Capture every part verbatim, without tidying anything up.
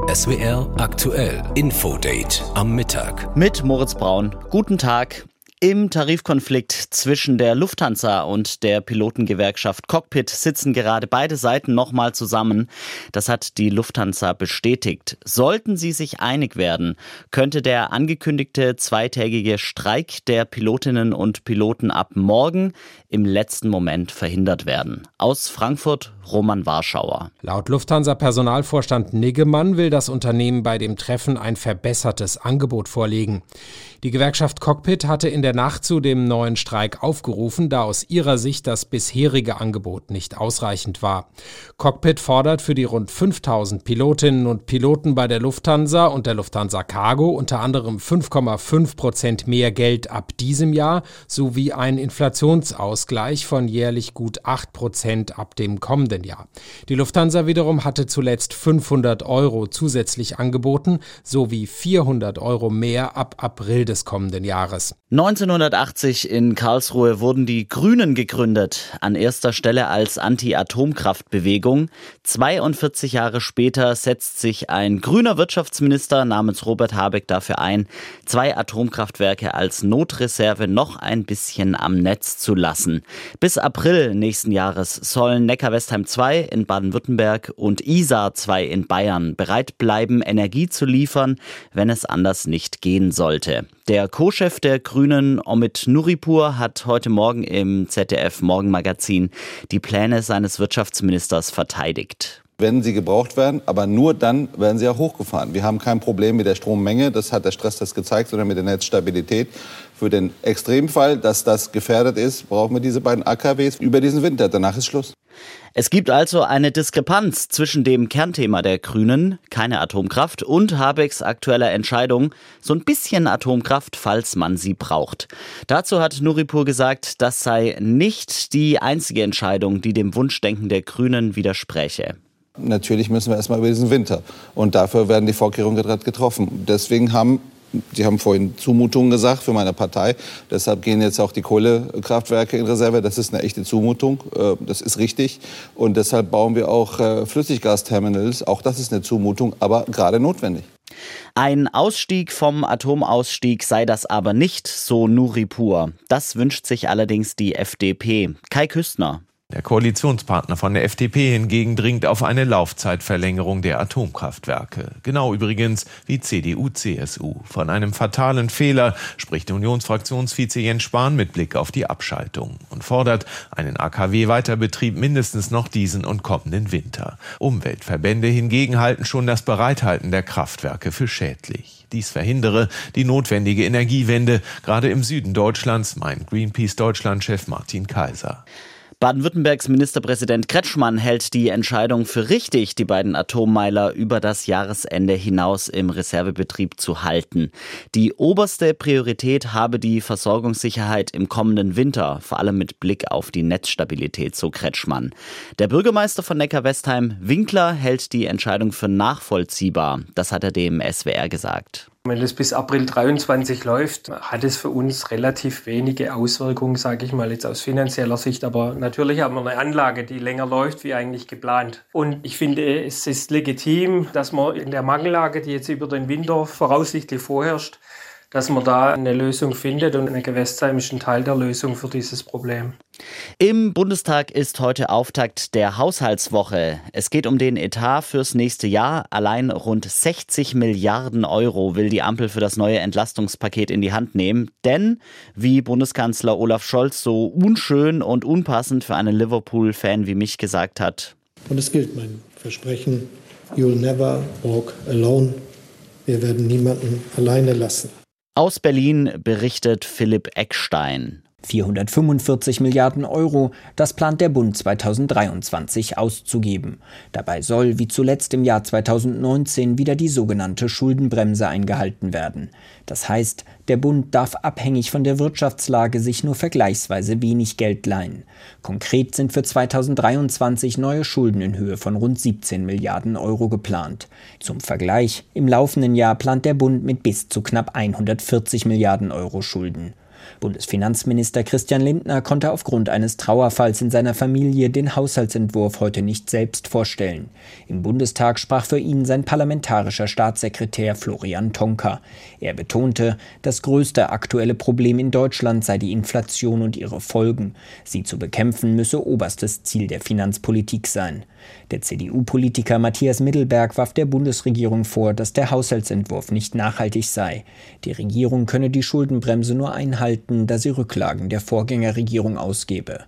S W R aktuell Infodate am Mittag. Mit Moritz Braun. Guten Tag. Im Tarifkonflikt zwischen der Lufthansa und der Pilotengewerkschaft Cockpit sitzen gerade beide Seiten nochmal zusammen. Das hat die Lufthansa bestätigt. Sollten sie sich einig werden, könnte der angekündigte zweitägige Streik der Pilotinnen und Piloten ab morgen im letzten Moment verhindert werden. Aus Frankfurt Roman Warschauer. Laut Lufthansa-Personalvorstand Niggemann will das Unternehmen bei dem Treffen ein verbessertes Angebot vorlegen. Die Gewerkschaft Cockpit hatte in der Nacht zu dem neuen Streik aufgerufen, da aus ihrer Sicht das bisherige Angebot nicht ausreichend war. Cockpit fordert für die rund fünftausend Pilotinnen und Piloten bei der Lufthansa und der Lufthansa Cargo unter anderem fünf Komma fünf Prozent mehr Geld ab diesem Jahr sowie einen Inflationsausgleich von jährlich gut acht Prozent ab dem kommenden Jahr. Die Lufthansa wiederum hatte zuletzt fünfhundert Euro zusätzlich angeboten sowie vierhundert Euro mehr ab April des kommenden Jahres. neunzehnhundertachtzig in Karlsruhe wurden die Grünen gegründet, an erster Stelle als Anti-Atomkraftbewegung. zweiundvierzig Jahre später setzt sich ein grüner Wirtschaftsminister namens Robert Habeck dafür ein, zwei Atomkraftwerke als Notreserve noch ein bisschen am Netz zu lassen. Bis April nächsten Jahres sollen Neckar-Westheim zwei in Baden-Württemberg und Isar zwei in Bayern bereit bleiben, Energie zu liefern, wenn es anders nicht gehen sollte. Der Co-Chef der Grünen, Omid Nuripur, hat heute Morgen im Z D F-Morgenmagazin die Pläne seines Wirtschaftsministers verteidigt. Wenn sie gebraucht werden, aber nur dann werden sie auch hochgefahren. Wir haben kein Problem mit der Strommenge, das hat der Stresstest gezeigt, sondern mit der Netzstabilität. Für den Extremfall, dass das gefährdet ist, brauchen wir diese beiden A K Ws über diesen Winter. Danach ist Schluss. Es gibt also eine Diskrepanz zwischen dem Kernthema der Grünen, keine Atomkraft, und Habecks aktueller Entscheidung, so ein bisschen Atomkraft, falls man sie braucht. Dazu hat Nuripur gesagt, das sei nicht die einzige Entscheidung, die dem Wunschdenken der Grünen widerspräche. Natürlich müssen wir erstmal über diesen Winter. Und dafür werden die Vorkehrungen gerade getroffen. Deswegen haben, Sie haben vorhin Zumutungen gesagt für meine Partei. Deshalb gehen jetzt auch die Kohlekraftwerke in Reserve. Das ist eine echte Zumutung. Das ist richtig. Und deshalb bauen wir auch Flüssiggasterminals. Auch das ist eine Zumutung, aber gerade notwendig. Ein Ausstieg vom Atomausstieg sei das aber nicht, so Nuripur. Das wünscht sich allerdings die F D P. Kai Küstner. Der Koalitionspartner von der F D P hingegen dringt auf eine Laufzeitverlängerung der Atomkraftwerke. Genau übrigens wie C D U C S U. Von einem fatalen Fehler spricht Unionsfraktionsvize Jens Spahn mit Blick auf die Abschaltung und fordert einen A K W-Weiterbetrieb mindestens noch diesen und kommenden Winter. Umweltverbände hingegen halten schon das Bereithalten der Kraftwerke für schädlich. Dies verhindere die notwendige Energiewende, gerade im Süden Deutschlands, meint Greenpeace-Deutschland-Chef Martin Kaiser. Baden-Württembergs Ministerpräsident Kretschmann hält die Entscheidung für richtig, die beiden Atommeiler über das Jahresende hinaus im Reservebetrieb zu halten. Die oberste Priorität habe die Versorgungssicherheit im kommenden Winter, vor allem mit Blick auf die Netzstabilität, so Kretschmann. Der Bürgermeister von Neckar-Westheim, Winkler, hält die Entscheidung für nachvollziehbar. Das hat er dem S W R gesagt. Wenn es bis April dreiundzwanzig läuft, hat es für uns relativ wenige Auswirkungen, sage ich mal jetzt aus finanzieller Sicht. Aber natürlich haben wir eine Anlage, die länger läuft, wie eigentlich geplant. Und ich finde, es ist legitim, dass man in der Mangellage, die jetzt über den Winter voraussichtlich vorherrscht, dass man da eine Lösung findet. Und Neckar-Westheim ist ein Teil der Lösung für dieses Problem. Im Bundestag ist heute Auftakt der Haushaltswoche. Es geht um den Etat fürs nächste Jahr. Allein rund sechzig Milliarden Euro will die Ampel für das neue Entlastungspaket in die Hand nehmen. Denn, wie Bundeskanzler Olaf Scholz so unschön und unpassend für einen Liverpool-Fan wie mich gesagt hat: Und es gilt mein Versprechen, you'll never walk alone. Wir werden niemanden alleine lassen. Aus Berlin berichtet Philipp Eckstein. vierhundertfünfundvierzig Milliarden Euro, das plant der Bund zweitausenddreiundzwanzig auszugeben. Dabei soll, wie zuletzt im Jahr zweitausendneunzehn, wieder die sogenannte Schuldenbremse eingehalten werden. Das heißt, der Bund darf abhängig von der Wirtschaftslage sich nur vergleichsweise wenig Geld leihen. Konkret sind für zweitausenddreiundzwanzig neue Schulden in Höhe von rund siebzehn Milliarden Euro geplant. Zum Vergleich, im laufenden Jahr plant der Bund mit bis zu knapp hundertvierzig Milliarden Euro Schulden. Bundesfinanzminister Christian Lindner konnte aufgrund eines Trauerfalls in seiner Familie den Haushaltsentwurf heute nicht selbst vorstellen. Im Bundestag sprach für ihn sein parlamentarischer Staatssekretär Florian Tonka. Er betonte, das größte aktuelle Problem in Deutschland sei die Inflation und ihre Folgen. Sie zu bekämpfen müsse oberstes Ziel der Finanzpolitik sein. Der C D U-Politiker Matthias Middelberg warf der Bundesregierung vor, dass der Haushaltsentwurf nicht nachhaltig sei. Die Regierung könne die Schuldenbremse nur einhalten, da sie Rücklagen der Vorgängerregierung ausgebe.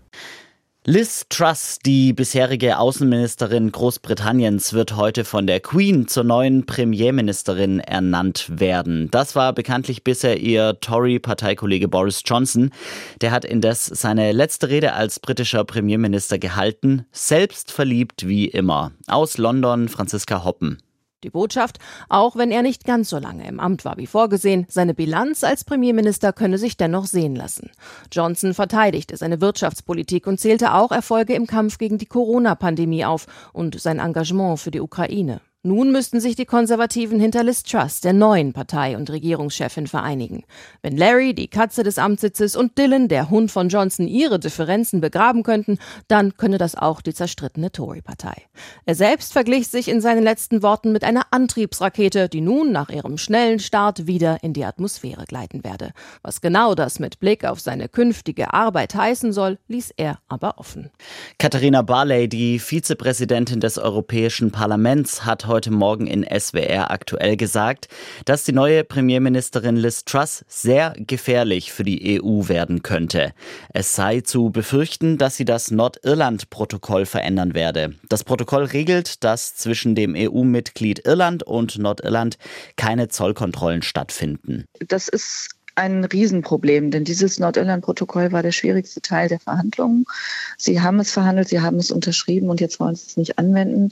Liz Truss, die bisherige Außenministerin Großbritanniens, wird heute von der Queen zur neuen Premierministerin ernannt werden. Das war bekanntlich bisher ihr Tory-Parteikollege Boris Johnson. Der hat indes seine letzte Rede als britischer Premierminister gehalten, selbstverliebt wie immer. Aus London, Franziska Hoppen. Die Botschaft, auch wenn er nicht ganz so lange im Amt war wie vorgesehen, seine Bilanz als Premierminister könne sich dennoch sehen lassen. Johnson verteidigte seine Wirtschaftspolitik und zählte auch Erfolge im Kampf gegen die Corona-Pandemie auf und sein Engagement für die Ukraine. Nun müssten sich die Konservativen hinter Liz Truss, der neuen Partei- und Regierungschefin, vereinigen. Wenn Larry, die Katze des Amtssitzes, und Dylan, der Hund von Johnson, ihre Differenzen begraben könnten, dann könne das auch die zerstrittene Tory-Partei. Er selbst verglich sich in seinen letzten Worten mit einer Antriebsrakete, die nun nach ihrem schnellen Start wieder in die Atmosphäre gleiten werde. Was genau das mit Blick auf seine künftige Arbeit heißen soll, ließ er aber offen. Katharina Barley, die Vizepräsidentin des Europäischen Parlaments, hat heute Morgen in S W R aktuell gesagt, dass die neue Premierministerin Liz Truss sehr gefährlich für die E U werden könnte. Es sei zu befürchten, dass sie das Nordirland-Protokoll verändern werde. Das Protokoll regelt, dass zwischen dem E U-Mitglied Irland und Nordirland keine Zollkontrollen stattfinden. Das ist ein Riesenproblem, denn dieses Nordirland-Protokoll war der schwierigste Teil der Verhandlungen. Sie haben es verhandelt, sie haben es unterschrieben und jetzt wollen sie es nicht anwenden.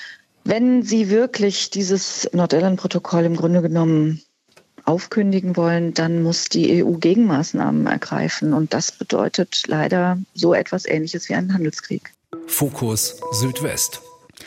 Wenn Sie wirklich dieses Nordirland-Protokoll im Grunde genommen aufkündigen wollen, dann muss die E U Gegenmaßnahmen ergreifen. Und das bedeutet leider so etwas Ähnliches wie einen Handelskrieg. Fokus Südwest.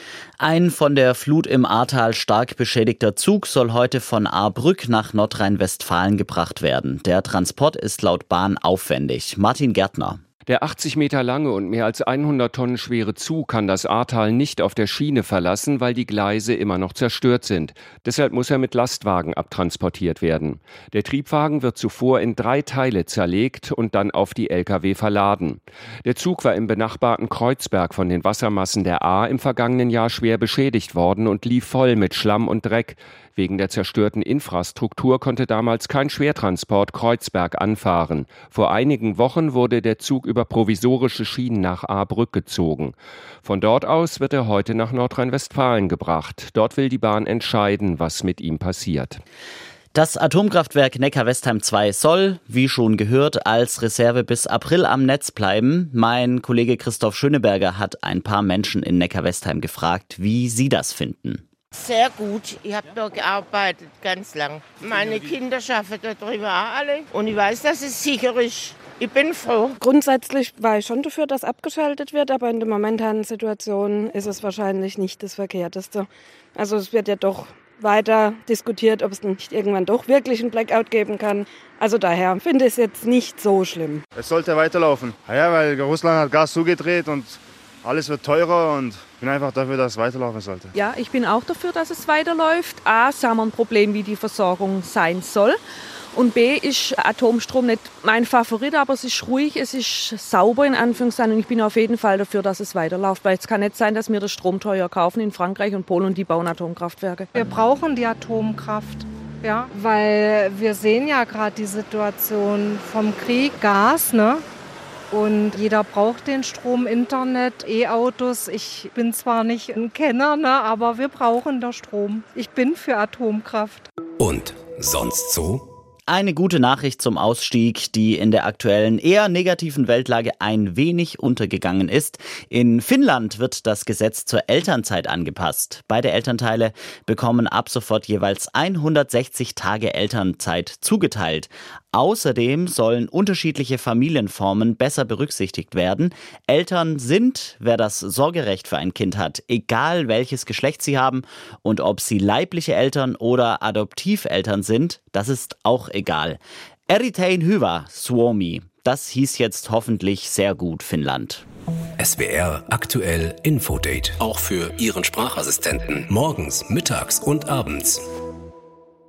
Ein von der Flut im Ahrtal stark beschädigter Zug soll heute von Ahrbrück nach Nordrhein-Westfalen gebracht werden. Der Transport ist laut Bahn aufwendig. Martin Gärtner. Der achtzig Meter lange und mehr als hundert Tonnen schwere Zug kann das Ahrtal nicht auf der Schiene verlassen, weil die Gleise immer noch zerstört sind. Deshalb muss er mit Lastwagen abtransportiert werden. Der Triebwagen wird zuvor in drei Teile zerlegt und dann auf die L K W verladen. Der Zug war im benachbarten Kreuzberg von den Wassermassen der Ahr im vergangenen Jahr schwer beschädigt worden und lief voll mit Schlamm und Dreck. Wegen der zerstörten Infrastruktur konnte damals kein Schwertransport Kreuzberg anfahren. Vor einigen Wochen wurde der Zug über provisorische Schienen nach Ahrbrück gezogen. Von dort aus wird er heute nach Nordrhein-Westfalen gebracht. Dort will die Bahn entscheiden, was mit ihm passiert. Das Atomkraftwerk Neckar-Westheim zwei soll, wie schon gehört, als Reserve bis April am Netz bleiben. Mein Kollege Christoph Schöneberger hat ein paar Menschen in Neckar-Westheim gefragt, wie sie das finden. Sehr gut. Ich habe da gearbeitet, ganz lang. Meine Kinder arbeiten da drüber auch alle. Und ich weiß, dass es sicher ist. Ich bin froh. Grundsätzlich war ich schon dafür, dass abgeschaltet wird, aber in der momentanen Situation ist es wahrscheinlich nicht das Verkehrteste. Also es wird ja doch weiter diskutiert, ob es nicht irgendwann doch wirklich einen Blackout geben kann. Also daher finde ich es jetzt nicht so schlimm. Es sollte weiterlaufen. Ja, weil Russland hat Gas zugedreht und alles wird teurer und ich bin einfach dafür, dass es weiterlaufen sollte. Ja, ich bin auch dafür, dass es weiterläuft. A, haben wir ein Problem, wie die Versorgung sein soll. Und B, ist Atomstrom nicht mein Favorit, aber es ist ruhig, es ist sauber in Anführungszeichen. Und ich bin auf jeden Fall dafür, dass es weiterläuft. Weil es kann nicht sein, dass wir das Strom teuer kaufen in Frankreich und Polen und die bauen Atomkraftwerke. Wir brauchen die Atomkraft, ja, weil wir sehen ja gerade die Situation vom Krieg, Gas, ne? Und jeder braucht den Strom, Internet, E-Autos. Ich bin zwar nicht ein Kenner, ne, aber wir brauchen den Strom. Ich bin für Atomkraft. Und sonst so? Eine gute Nachricht zum Ausstieg, die in der aktuellen eher negativen Weltlage ein wenig untergegangen ist. In Finnland wird das Gesetz zur Elternzeit angepasst. Beide Elternteile bekommen ab sofort jeweils hundertsechzig Tage Elternzeit zugeteilt. Außerdem sollen unterschiedliche Familienformen besser berücksichtigt werden. Eltern sind, wer das Sorgerecht für ein Kind hat, egal welches Geschlecht sie haben und ob sie leibliche Eltern oder Adoptiveltern sind, das ist auch egal. Erittäin hyvä, Suomi. Das hieß jetzt hoffentlich sehr gut Finnland. S W R aktuell Infodate. Auch für Ihren Sprachassistenten. Morgens, mittags und abends.